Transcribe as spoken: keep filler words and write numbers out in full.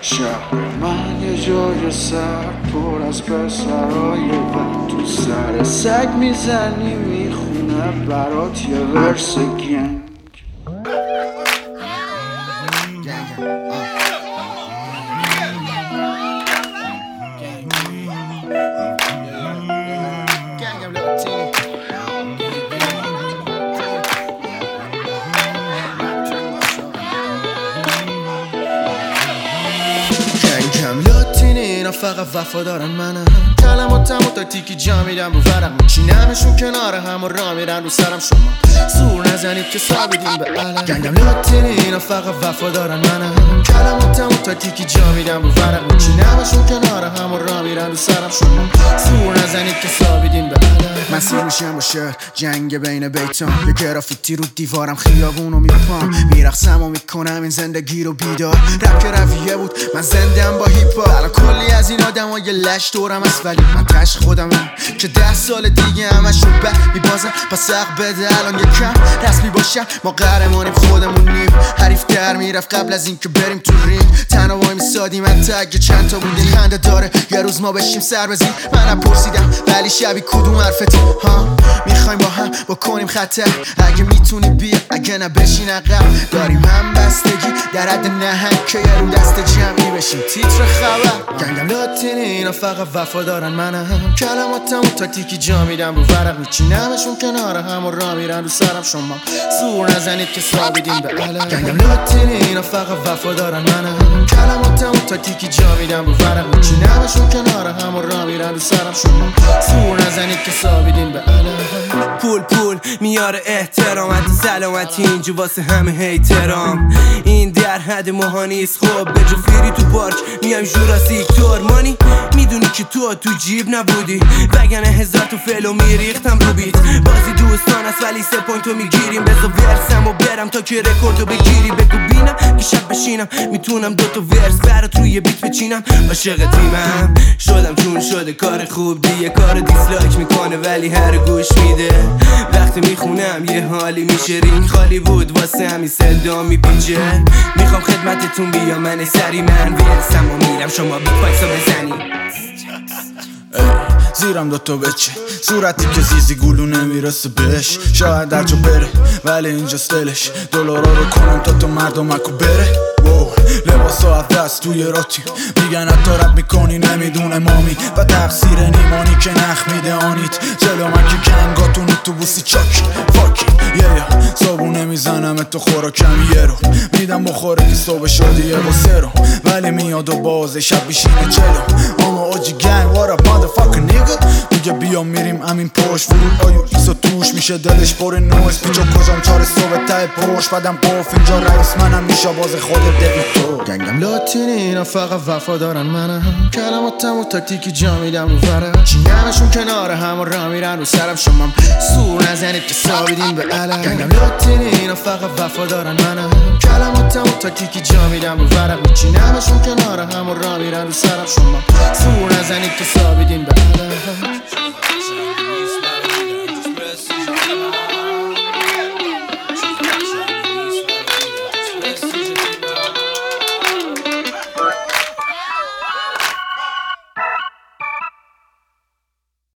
شهر من یه جای سرد پر از پسرای بد، تو سر سگ میزنی میخونه برات یه ورس گنگ. اینا فقط وفادارن منم، کلماتمو تا تیکی جا میدم رو ورق میچینمشون کنار هم و را میرن رو سرم. شما زور نزنید که ثابتیم به علم. گنگم لاتینی اینا فقط وفادارن منم، کلماتمو تا تیکی جا میدم رو ورق میچینمشون کنار هم و را میرن رو سرم. شما زور نزنید که ثابتیم به علم. من سیر میشم با شهر جنگ بین بیتام، یه گرافیتی رو دیوارم خیابونو میپام، میرقصم و میکنم این زندگی رو بیدار. رپ که رویه بود من زندم با هیپ هاپ، الان کلی از این آدم ها یه لش دورم است، ولی من تش خودمم که ده سال دیگه همش رو بد میبازم. پس حق بده الان یه کم رسمی باشم، ما قهرمانیم خودمون نیم. حریف در میرفت قبل از این که بریم تو رینگ، تنها وای میسادیم حتی اگه چند تا بودین. خنده داره یه روز ما بشیم سر بزین. منم پرسیدم ولی شبی کدوم حرفتی ها، میخوایم با هم بکنیم خطر. اگه میتونی بیا اگه نه بشین عقب، داریم هم بستگی در حد نهنگ که یه رو دست جمعی بشیم تیتر خبر. گنگم لاتینی اینا فقط وفادارن منم، کلماتمو تا تیکی جا میدم رو ورق میچینمشون کنار هم و را میرن رو سرم. شما زور نزنید که ثابتیم به علم. گنگم لاتینی اینا فقط وفادارن منم، کلماتمو تا تیکی جا میدم رو ورق میچینمشون کنار هم و را میرن رو سرم. شما زور نزنید که ثابتیم به علم. پول پول میاره احترام، حتی سلامتی اینجا واسه همه هیترام. این در حد ماها نیست خب، به جو فیری تو پارک میایم جوراسیک تورمانی. میدونی که تو تو جیب نبودی وگرنه هزار تو فلو میریختم رو بیت. بازی دوستان است ولی سه پوینتو میگیریم، بذار ورسم و برم تا که رکوردو بگیری. بگو بینم که شب بشینم میتونم دوتا ورس برات روی بیت بچینم. عاشق تیمم شدم چون شده کار خوب دیگه، کار دیسلایک میکنه ولی هر گوش میده. وقتی میخونم یه حالی میشه رینگ خالی بود واسه همین صدا میپیچه. میخوام خدمتتون بیام من سری من ورسم و میرم شما بیت پایسا بزنی. زیرم دوتا بچه صورتی که زیزی گلو نمیرسه بهش، شاید در جا بره ولی اینجاست دلش. دلارا رو کنم تا تو مردمکو بره. لباس ها دست توی راتیم میگن حتی رب میکنی نمیدونه مامی، و تقصیر نیمانی که نخ میده آنیت. جلو من که کنگاتون اتوبوسی چاکی فاکی یه یا صابونه میزنم تو خوراکم یه رو میدم بخوره که صبح شدی یه واسه رو، ولی میاد و بازه شب بیشینه چلو. اما آجی گنگ what up motherfucker nigga، میگه بیا میریم امین پشت ورود آیو ایسا توش میشه دلش پر نوش. پیچو کجام چار صبح تای پشت بدم قف اینجا رئیس منم میشه باز خودت دیگه تو. گنگم لاتینی اینا فقط وفادارن منم، کلماتمو تا تیکی جا میدم رو ورق چینمشون کنار هم و را میرن رو سرم. شما زور نزنید که ثابتیم به علم. گنگم لاتینی اینا فقط وفادارن منم، کلماتمو تا تیکی جا میدم رو ورق میچینمشون کنار هم و را میرن رو سرم. شما زور نزنید که ثابتیم به علم.